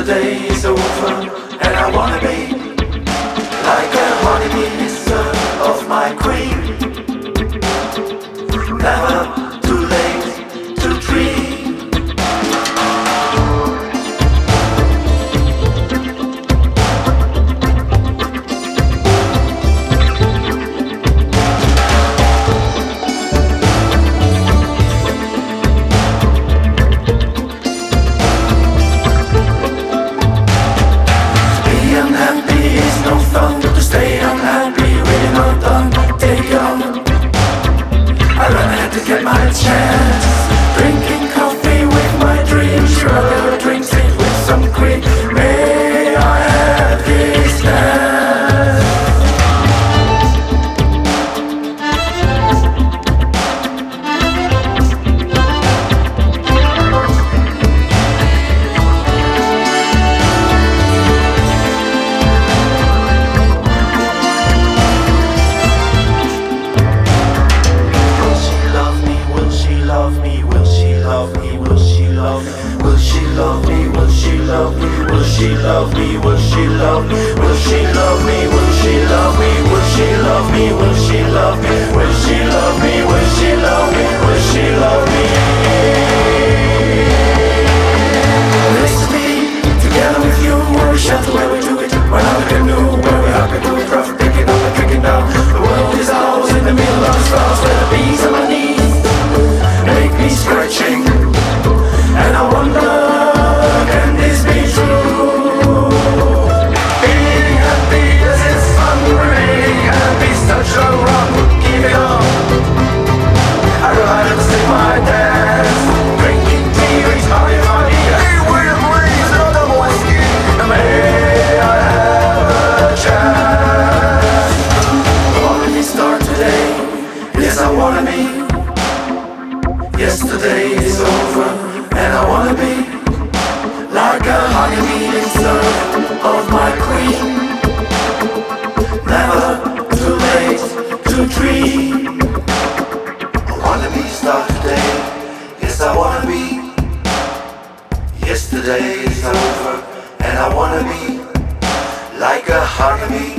Yesterday is over, and I wanna be like a honeybee minister of my queen. Never too late to dream. Get my chance, drinking coffee with my dreams. Rather drink it with some cream. May I have this dance? Will she love me? Will she love me? Will she love me? Will she love me? Will she love me? Will she love me? Will she love me? Will she love me? Will she love me? Will she love me? Will she love me? Nice to be together with you. Where we shelter, where we do it. When I'm canoe, where we hug and do it rough, picking up and drinking down. The world is ours in the middle of the stars, where the bees on my knees make me scratching. And I wonder, can this be true? Being happy as it's fun, remaining happy, such a wrong, keep it on. I'd rather sing my dance, drinking tea, reach money, hey, William, please, another whiskey, and may I have a chance? I wanna be start today, yes I wanna be. Yesterday is over, and I wanna be like a honeybee minister of my queen. Never too late to dream. I wanna be start today, yes I wanna be. Yesterday is over, and I wanna be like a honeybee